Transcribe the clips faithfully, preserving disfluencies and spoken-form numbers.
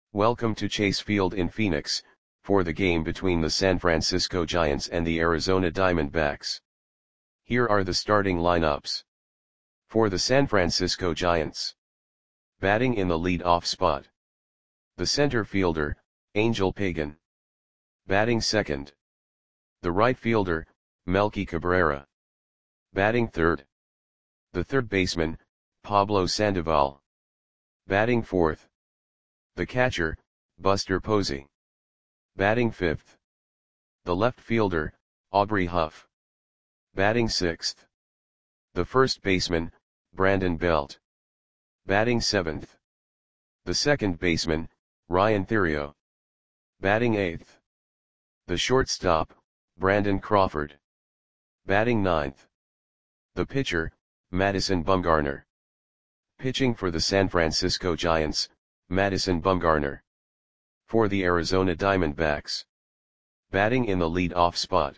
Welcome to Chase Field in Phoenix, for the game between the San Francisco Giants and the Arizona Diamondbacks. Here are the starting lineups. For the San Francisco Giants. Batting in the lead-off spot. The center fielder, Angel Pagan. Batting second. The right fielder, Melky Cabrera. Batting third. The third baseman, Pablo Sandoval. Batting fourth. The catcher, Buster Posey. Batting fifth. The left fielder, Aubrey Huff. Batting sixth. The first baseman, Brandon Belt. Batting seventh. The second baseman, Ryan Theriot. Batting eighth. The shortstop, Brandon Crawford. Batting ninth. The pitcher, Madison Bumgarner. Pitching for the San Francisco Giants, Madison Bumgarner. For the Arizona Diamondbacks. Batting in the lead-off spot.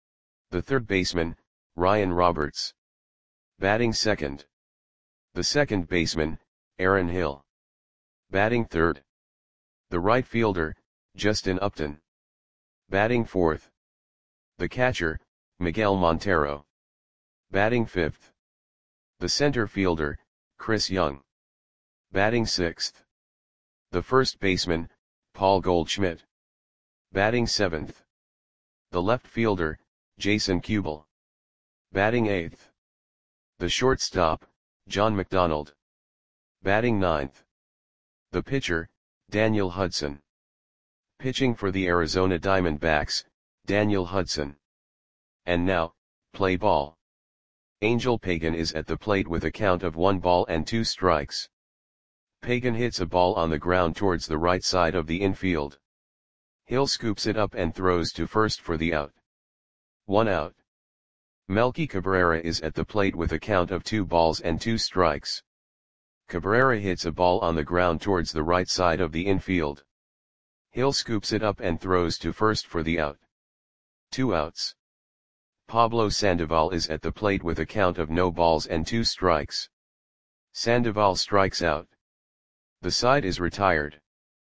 The third baseman, Ryan Roberts. Batting second. The second baseman, Aaron Hill. Batting third. The right fielder, Justin Upton. Batting fourth. The catcher, Miguel Montero. Batting fifth. The center fielder, Chris Young. Batting sixth. The first baseman, Paul Goldschmidt. Batting seventh. The left fielder, Jason Kubel. Batting eighth. The shortstop, John McDonald. Batting ninth. The pitcher, Daniel Hudson. Pitching for the Arizona Diamondbacks, Daniel Hudson. And now, play ball. Angel Pagan is at the plate with a count of one ball and two strikes. Pagan hits a ball on the ground towards the right side of the infield. Hill scoops it up and throws to first for the out. One out. Melky Cabrera is at the plate with a count of two balls and two strikes. Cabrera hits a ball on the ground towards the right side of the infield. Hill scoops it up and throws to first for the out. Two outs. Pablo Sandoval is at the plate with a count of no balls and two strikes. Sandoval strikes out. The side is retired.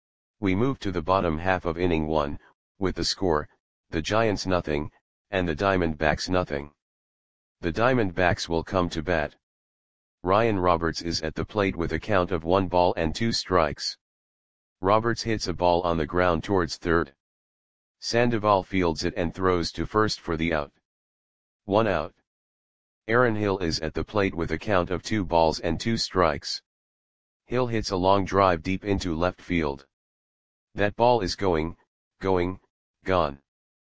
We move to the bottom half of inning one, with the score, the Giants nothing, and the Diamondbacks nothing. The Diamondbacks will come to bat. Ryan Roberts is at the plate with a count of one ball and two strikes. Roberts hits a ball on the ground towards third. Sandoval fields it and throws to first for the out. One out. Aaron Hill is at the plate with a count of two balls and two strikes. Hill hits a long drive deep into left field. That ball is going, going, gone.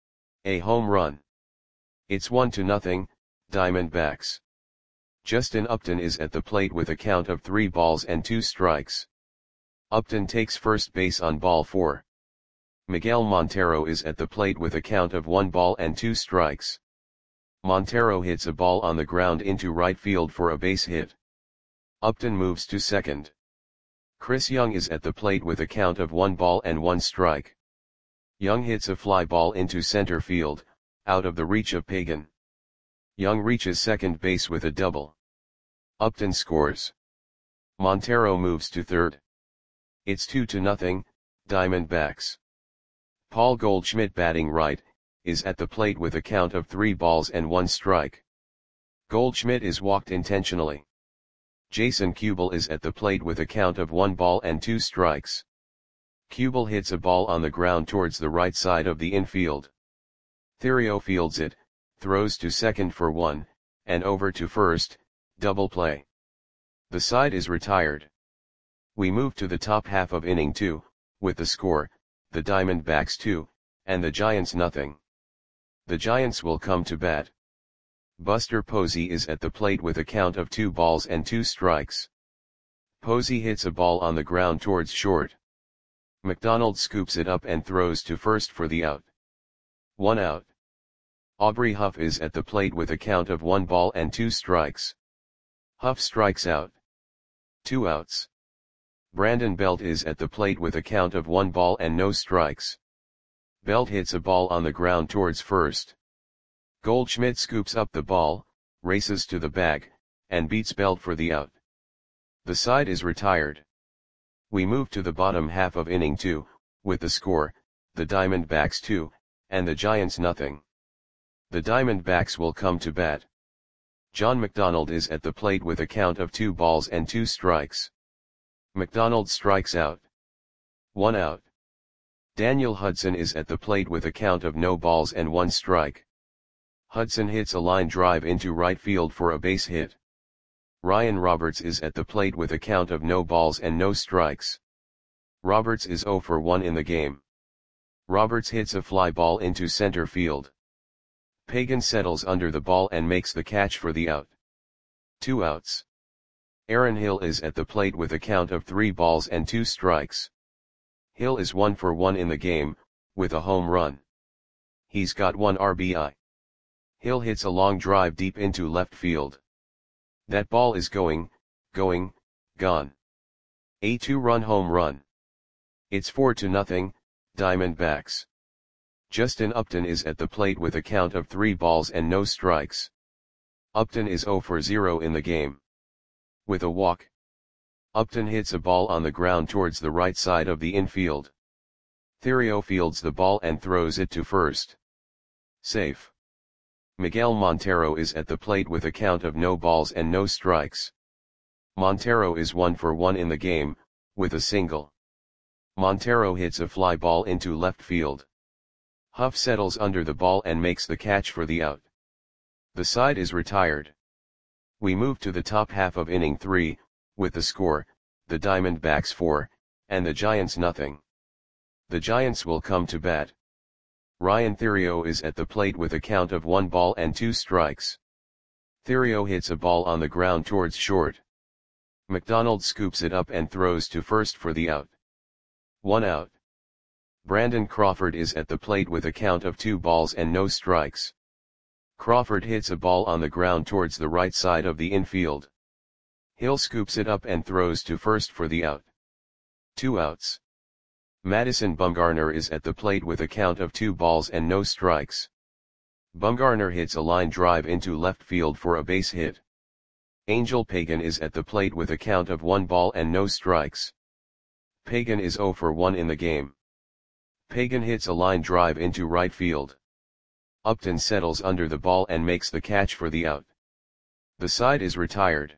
A home run. It's one to nothing, Diamondbacks. Justin Upton is at the plate with a count of three balls and two strikes. Upton takes first base on ball four. Miguel Montero is at the plate with a count of one ball and two strikes. Montero hits a ball on the ground into right field for a base hit. Upton moves to second. Chris Young is at the plate with a count of one ball and one strike. Young hits a fly ball into center field, out of the reach of Pagan. Young reaches second base with a double. Upton scores. Montero moves to third. It's two to nothing, Diamondbacks. Paul Goldschmidt, batting right, is at the plate with a count of three balls and one strike. Goldschmidt is walked intentionally. Jason Kubel is at the plate with a count of one ball and two strikes. Kubel hits a ball on the ground towards the right side of the infield. Theriot fields it, throws to second for one, and over to first, double play. The side is retired. We move to the top half of inning two, with the score, the Diamondbacks two, and the Giants nothing. The Giants will come to bat. Buster Posey is at the plate with a count of two balls and two strikes. Posey hits a ball on the ground towards short. McDonald scoops it up and throws to first for the out. One out. Aubrey Huff is at the plate with a count of one ball and two strikes. Huff strikes out. Two outs. Brandon Belt is at the plate with a count of one ball and no strikes. Belt hits a ball on the ground towards first. Goldschmidt scoops up the ball, races to the bag, and beats Belt for the out. The side is retired. We move to the bottom half of inning two, with the score, the Diamondbacks two, and the Giants nothing. The Diamondbacks will come to bat. John McDonald is at the plate with a count of two balls and two strikes. McDonald strikes out. One out. Daniel Hudson is at the plate with a count of no balls and one strike. Hudson hits a line drive into right field for a base hit. Ryan Roberts is at the plate with a count of no balls and no strikes. Roberts is oh for one in the game. Roberts hits a fly ball into center field. Pagan settles under the ball and makes the catch for the out. Two outs. Aaron Hill is at the plate with a count of three balls and two strikes. Hill is one for one in the game, with a home run. He's got one R B I. Hill hits a long drive deep into left field. That ball is going, going, gone. A two-run home run. It's four to nothing, Diamondbacks. Justin Upton is at the plate with a count of three balls and no strikes. Upton is oh for zero in the game. With a walk. Upton hits a ball on the ground towards the right side of the infield. Theriot fields the ball and throws it to first. Safe. Miguel Montero is at the plate with a count of no balls and no strikes. Montero is one for one in the game, with a single. Montero hits a fly ball into left field. Huff settles under the ball and makes the catch for the out. The side is retired. We move to the top half of inning three, with the score, the Diamondbacks four, and the Giants nothing. The Giants will come to bat. Ryan Theriot is at the plate with a count of one ball and two strikes. Theriot hits a ball on the ground towards short. McDonald scoops it up and throws to first for the out. One out. Brandon Crawford is at the plate with a count of two balls and no strikes. Crawford hits a ball on the ground towards the right side of the infield. Hill scoops it up and throws to first for the out. Two outs. Madison Bumgarner is at the plate with a count of two balls and no strikes. Bumgarner hits a line drive into left field for a base hit. Angel Pagan is at the plate with a count of one ball and no strikes. Pagan is oh for one in the game. Pagan hits a line drive into right field. Upton settles under the ball and makes the catch for the out. The side is retired.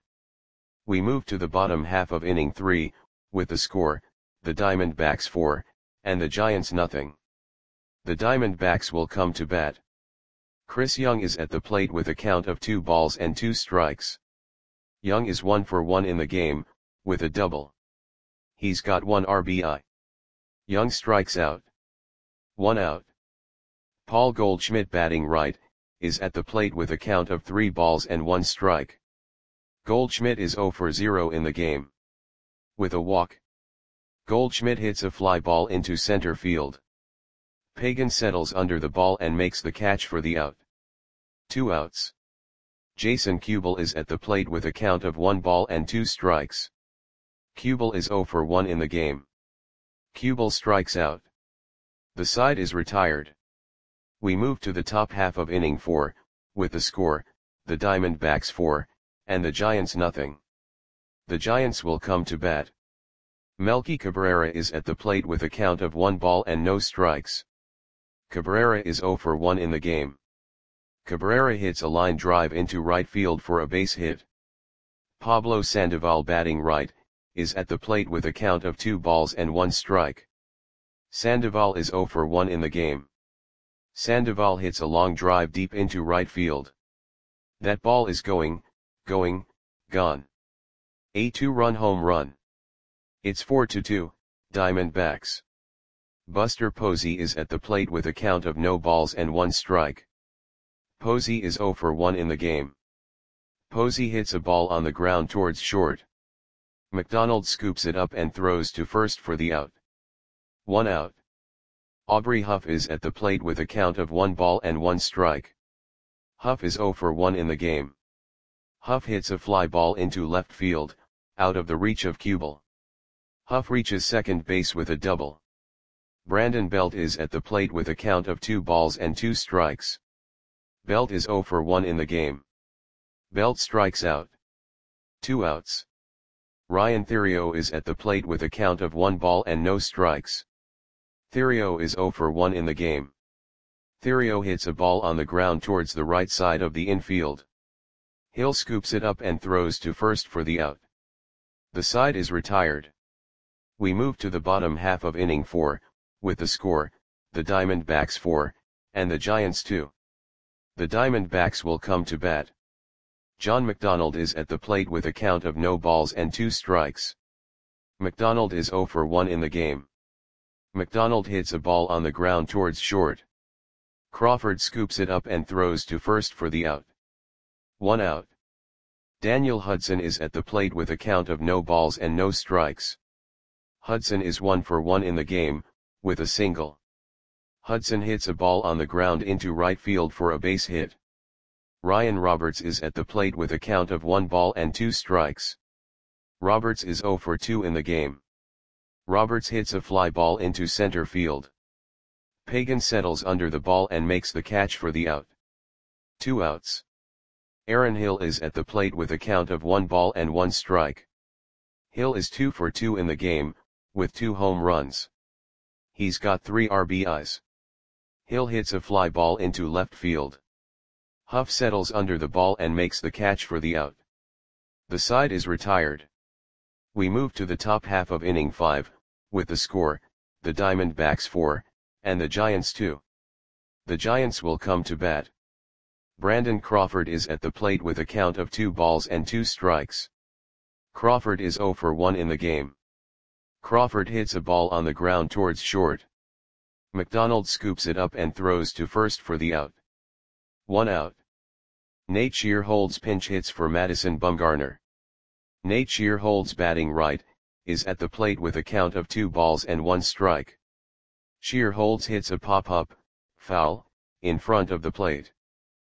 We move to the bottom half of inning three, with the score, the Diamondbacks four, and the Giants nothing. The Diamondbacks will come to bat. Chris Young is at the plate with a count of two balls and two strikes. Young is one for one in the game, with a double. He's got one R B I. Young strikes out. One out. Paul Goldschmidt, batting right, is at the plate with a count of three balls and one strike. Goldschmidt is oh for zero in the game. With a walk. Goldschmidt hits a fly ball into center field. Pagan settles under the ball and makes the catch for the out. Two outs. Jason Kubel is at the plate with a count of one ball and two strikes. Kubel is oh for one in the game. Kubel strikes out. The side is retired. We move to the top half of inning four, with the score, the Diamondbacks four, and the Giants nothing. The Giants will come to bat. Melky Cabrera is at the plate with a count of one ball and no strikes. Cabrera is oh for one in the game. Cabrera hits a line drive into right field for a base hit. Pablo Sandoval, batting right, is at the plate with a count of two balls and one strike. Sandoval is oh for one in the game. Sandoval hits a long drive deep into right field. That ball is going, going, gone. A two-run home run. It's four to two, Diamondbacks. Buster Posey is at the plate with a count of no balls and one strike. Posey is oh for one in the game. Posey hits a ball on the ground towards short. McDonald scoops it up and throws to first for the out. One out. Aubrey Huff is at the plate with a count of one ball and one strike. Huff is oh for one in the game. Huff hits a fly ball into left field, out of the reach of Kubel. Huff reaches second base with a double. Brandon Belt is at the plate with a count of two balls and two strikes. Belt is oh for one in the game. Belt strikes out. Two outs. Ryan Theriot is at the plate with a count of one ball and no strikes. Theriot is zero for one in the game. Theriot hits a ball on the ground towards the right side of the infield. Hill scoops it up and throws to first for the out. The side is retired. We move to the bottom half of inning four, with the score, the Diamondbacks four, and the Giants two. The Diamondbacks will come to bat. John McDonald is at the plate with a count of no balls and two strikes. McDonald is zero for one in the game. McDonald hits a ball on the ground towards short. Crawford scoops it up and throws to first for the out. One out. Daniel Hudson is at the plate with a count of no balls and no strikes. Hudson is one for one in the game, with a single. Hudson hits a ball on the ground into right field for a base hit. Ryan Roberts is at the plate with a count of one ball and two strikes. Roberts is zero for two in the game. Roberts hits a fly ball into center field. Pagan settles under the ball and makes the catch for the out. Two outs. Aaron Hill is at the plate with a count of one ball and one strike. Hill is two for two in the game, with two home runs. He's got three R B Is. Hill hits a fly ball into left field. Huff settles under the ball and makes the catch for the out. The side is retired. We move to the top half of inning five, with the score, the Diamondbacks four, and the Giants two. The Giants will come to bat. Brandon Crawford is at the plate with a count of two balls and two strikes. Crawford is zero for one in the game. Crawford hits a ball on the ground towards short. McDonald scoops it up and throws to first for the out. One out. Nate Shear holds pinch hits for Madison Bumgarner. Nate Shear holds batting right, is at the plate with a count of two balls and one strike. Shear holds hits a pop-up, foul, in front of the plate.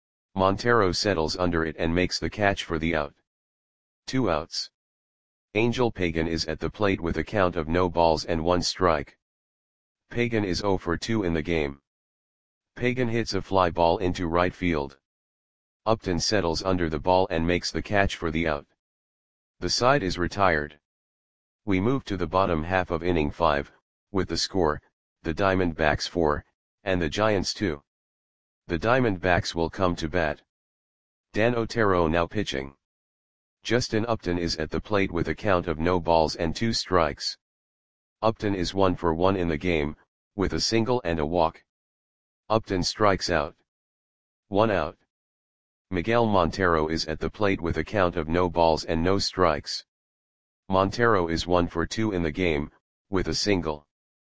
Montero settles under it and makes the catch for the out. Two outs. Angel Pagan is at the plate with a count of no balls and one strike. Pagan is zero for two in the game. Pagan hits a fly ball into right field. Upton settles under the ball and makes the catch for the out. The side is retired. We move to the bottom half of inning five, with the score, the Diamondbacks four, and the Giants two. The Diamondbacks will come to bat. Dan Otero now pitching. Justin Upton is at the plate with a count of no balls and two strikes. Upton is one for one in the game, with a single and a walk. Upton strikes out. One out. Miguel Montero is at the plate with a count of no balls and no strikes. Montero is one for two in the game, with a single.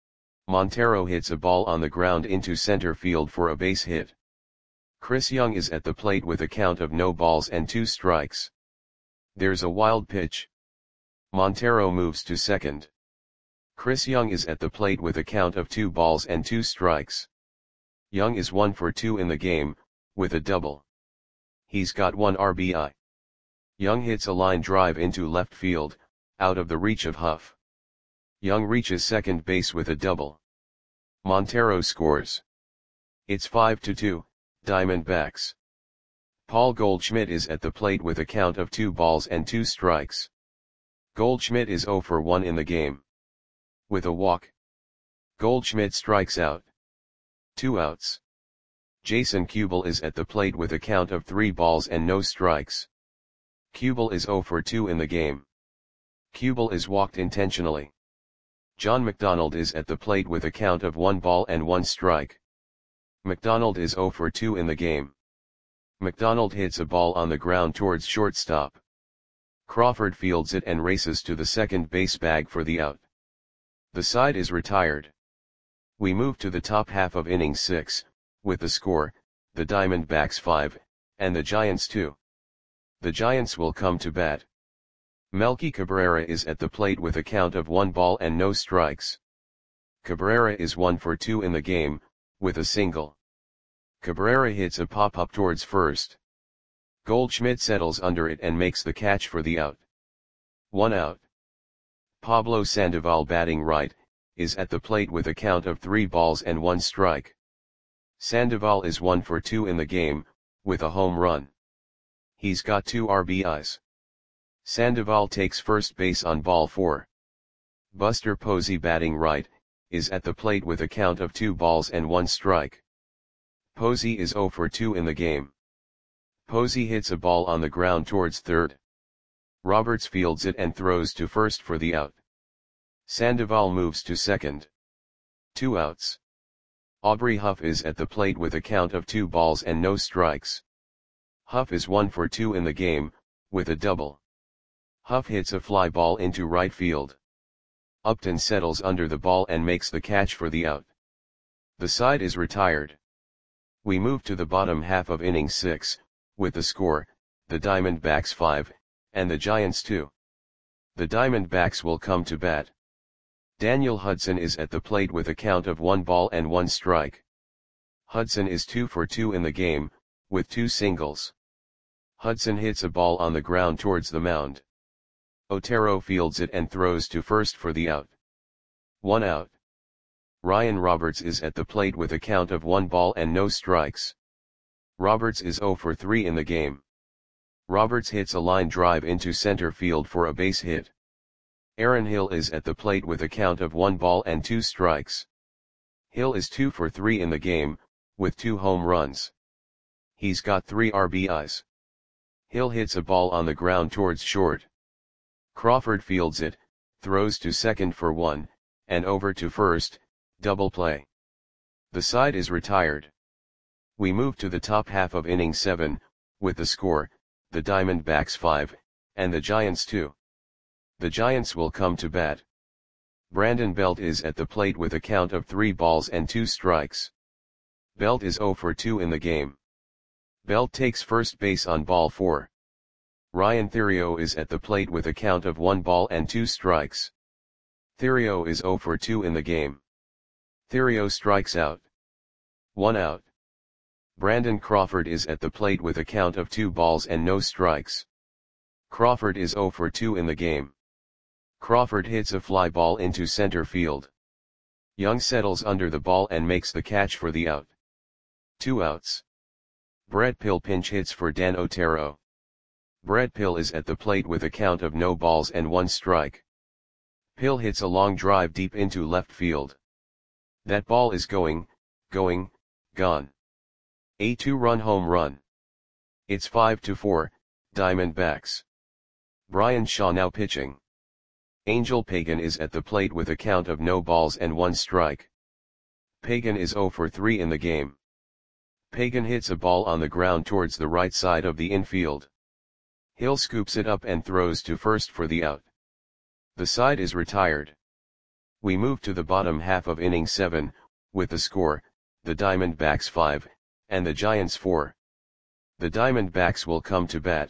Montero hits a ball on the ground into center field for a base hit. Chris Young is at the plate with a count of no balls and two strikes. There's a wild pitch. Montero moves to second. Chris Young is at the plate with a count of two balls and two strikes. Young is one for two in the game, with a double. He's got one R B I. Young hits a line drive into left field, out of the reach of Huff. Young reaches second base with a double. Montero scores. It's five to two, Diamondbacks. Paul Goldschmidt is at the plate with a count of two balls and two strikes. Goldschmidt is zero for one in the game. With a walk. Goldschmidt strikes out. Two outs. Jason Kubel is at the plate with a count of three balls and no strikes. Kubel is zero for two in the game. Kubel is walked intentionally. John McDonald is at the plate with a count of one ball and one strike. McDonald is zero for two in the game. McDonald hits a ball on the ground towards shortstop. Crawford fields it and races to the second base bag for the out. The side is retired. We move to the top half of inning six, with the score, the Diamondbacks five, and the Giants two. The Giants will come to bat. Melky Cabrera is at the plate with a count of one ball and no strikes. Cabrera is one for two in the game, with a single. Cabrera hits a pop-up towards first. Goldschmidt settles under it and makes the catch for the out. One out. Pablo Sandoval, batting right, is at the plate with a count of three balls and one strike. Sandoval is one for two in the game, with a home run. He's got two R B Is. Sandoval takes first base on ball four. Buster Posey, batting right, is at the plate with a count of two balls and one strike. Posey is zero for two in the game. Posey hits a ball on the ground towards third. Roberts fields it and throws to first for the out. Sandoval moves to second. Two outs. Aubrey Huff is at the plate with a count of two balls and no strikes. Huff is one for two in the game, with a double. Huff hits a fly ball into right field. Upton settles under the ball and makes the catch for the out. The side is retired. We move to the bottom half of inning six, with the score, the Diamondbacks five, and the Giants two. The Diamondbacks will come to bat. Daniel Hudson is at the plate with a count of one ball and one strike. Hudson is two for two in the game, with two singles. Hudson hits a ball on the ground towards the mound. Otero fields it and throws to first for the out. One out. Ryan Roberts is at the plate with a count of one ball and no strikes. Roberts is zero for three in the game. Roberts hits a line drive into center field for a base hit. Aaron Hill is at the plate with a count of one ball and two strikes. Hill is two for three in the game, with two home runs. He's got three R B Is. Hill hits a ball on the ground towards short. Crawford fields it, throws to second for one, and over to first, double play. The side is retired. We move to the top half of inning seven, with the score, the Diamondbacks five, and the Giants two. The Giants will come to bat. Brandon Belt is at the plate with a count of three balls and two strikes. Belt is zero for two in the game. Belt takes first base on ball four. Ryan Theriot is at the plate with a count of one ball and two strikes. Theriot is zero for two in the game. Theriot strikes out. One out. Brandon Crawford is at the plate with a count of two balls and no strikes. Crawford is zero for two in the game. Crawford hits a fly ball into center field. Young settles under the ball and makes the catch for the out. Two outs. Brett Pill pinch hits for Dan Otero. Brett Pill is at the plate with a count of no balls and one strike. Pill hits a long drive deep into left field. That ball is going, going, gone. A two-run home run. It's five to four, Diamondbacks. Brian Shaw now pitching. Angel Pagan is at the plate with a count of no balls and one strike. Pagan is zero for three in the game. Pagan hits a ball on the ground towards the right side of the infield. Hill scoops it up and throws to first for the out. The side is retired. We move to the bottom half of inning seven, with the score, the Diamondbacks five, and the Giants four. The Diamondbacks will come to bat.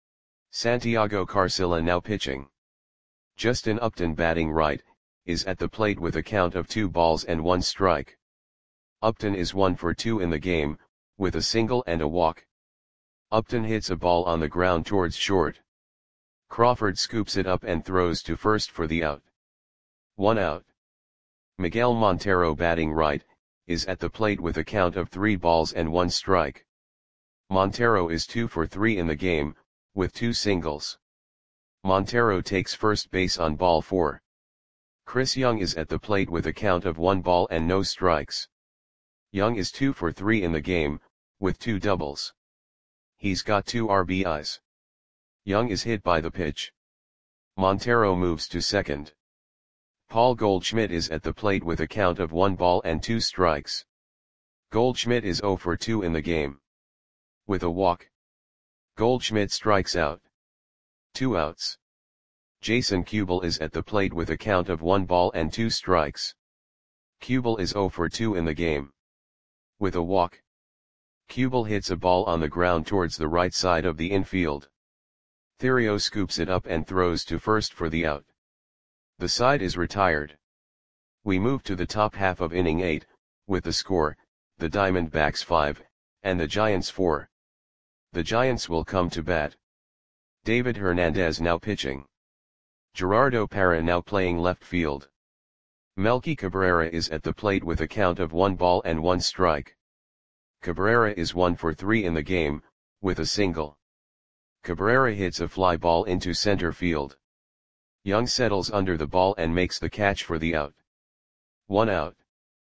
Santiago Carcilla now pitching. Justin Upton, batting right, is at the plate with a count of two balls and one strike. Upton is one for two in the game, with a single and a walk. Upton hits a ball on the ground towards short. Crawford scoops it up and throws to first for the out. One out. Miguel Montero, batting right, is at the plate with a count of three balls and one strike. Montero is two for three in the game, with two singles. Montero takes first base on ball four. Chris Young is at the plate with a count of one ball and no strikes. Young is two for three in the game, with two doubles. He's got two R B Is. Young is hit by the pitch. Montero moves to second. Paul Goldschmidt is at the plate with a count of one ball and two strikes. Goldschmidt is zero for two in the game. With a walk. Goldschmidt strikes out. Two outs. Jason Kubel is at the plate with a count of one ball and two strikes. Kubel is zero for two in the game. With a walk. Kubel hits a ball on the ground towards the right side of the infield. Theriot scoops it up and throws to first for the out. The side is retired. We move to the top half of inning eight, with the score, the Diamondbacks five, and the Giants four. The Giants will come to bat. David Hernandez now pitching. Gerardo Parra now playing left field. Melky Cabrera is at the plate with a count of one ball and one strike. Cabrera is one for three in the game, with a single. Cabrera hits a fly ball into center field. Young settles under the ball and makes the catch for the out. One out.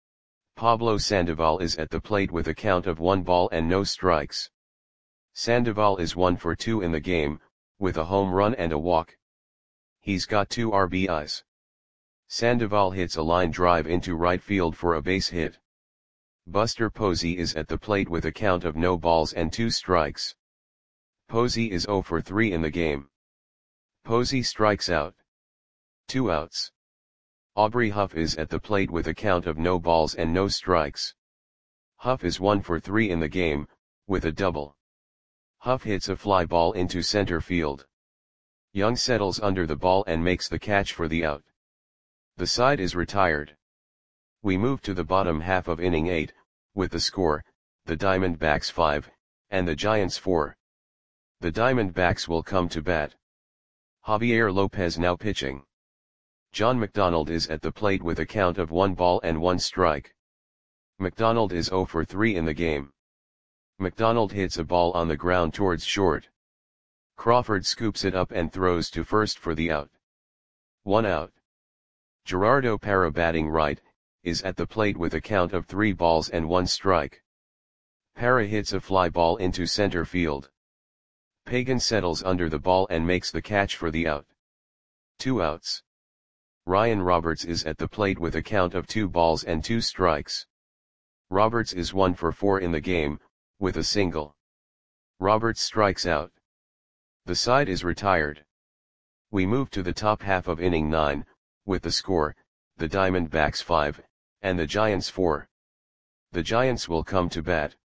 Pablo Sandoval is at the plate with a count of one ball and no strikes. Sandoval is one for two in the game, with a home run and a walk. He's got two R B Is. Sandoval hits a line drive into right field for a base hit. Buster Posey is at the plate with a count of no balls and two strikes. Posey is zero for three in the game. Posey strikes out. Two outs. Aubrey Huff is at the plate with a count of no balls and no strikes. Huff is one for three in the game, with a double. Huff hits a fly ball into center field. Young settles under the ball and makes the catch for the out. The side is retired. We move to the bottom half of inning eight, with the score, the Diamondbacks five, and the Giants four. The Diamondbacks will come to bat. Javier Lopez now pitching. John McDonald is at the plate with a count of one ball and one strike. McDonald is zero for three in the game. McDonald hits a ball on the ground towards short. Crawford scoops it up and throws to first for the out. One out. Gerardo Parra, batting right, is at the plate with a count of three balls and one strike. Parra hits a fly ball into center field. Pagan settles under the ball and makes the catch for the out. Two outs. Ryan Roberts is at the plate with a count of two balls and two strikes. Roberts is one for four in the game, with a single. Roberts strikes out. The side is retired. We move to the top half of inning nine, with the score, the Diamondbacks five, and the Giants four. The Giants will come to bat.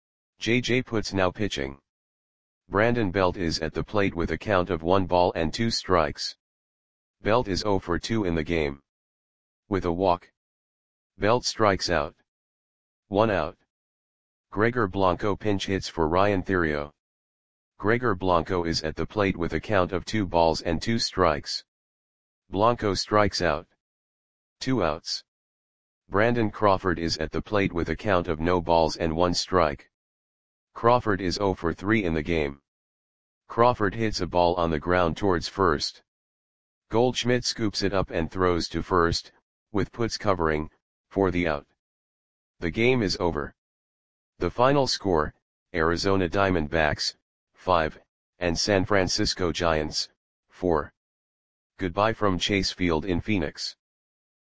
J J Putz now pitching. Brandon Belt is at the plate with a count of one ball and two strikes. Belt is zero for two in the game. With a walk. Belt strikes out. One out. Gregor Blanco pinch hits for Ryan Theriot. Gregor Blanco is at the plate with a count of two balls and two strikes. Blanco strikes out. Two outs. Brandon Crawford is at the plate with a count of no balls and one strike. Crawford is zero for three in the game. Crawford hits a ball on the ground towards first. Goldschmidt scoops it up and throws to first, with Putz covering, for the out. The game is over. The final score, Arizona Diamondbacks, five, and San Francisco Giants, four. Goodbye from Chase Field in Phoenix.